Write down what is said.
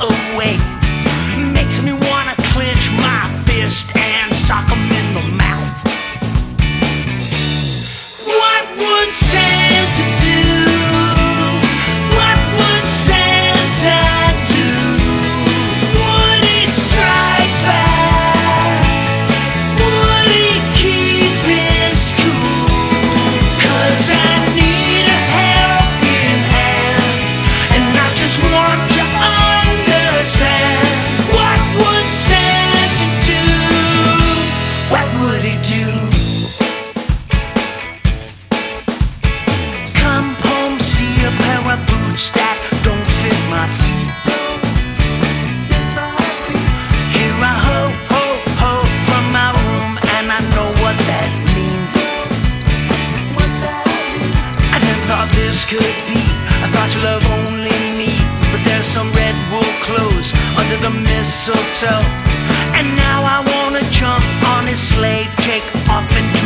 away. Makes me wanna clench my fist and sock him in the mouth. What would Santa do? What would Santa do? Would he strike back? Would he keep his cool? 'Cause I need a helping hand, and I just want to understand. What would Santa do? What would he do? Come home, see a pair of boots that don't fit my feet. Hear a ho, ho, ho from my room, and I know what that means. I never thought this could be. I thought you love only me, but there's some red wool clothes under the mistletoe. And now I wanna jump on his sleigh, take off and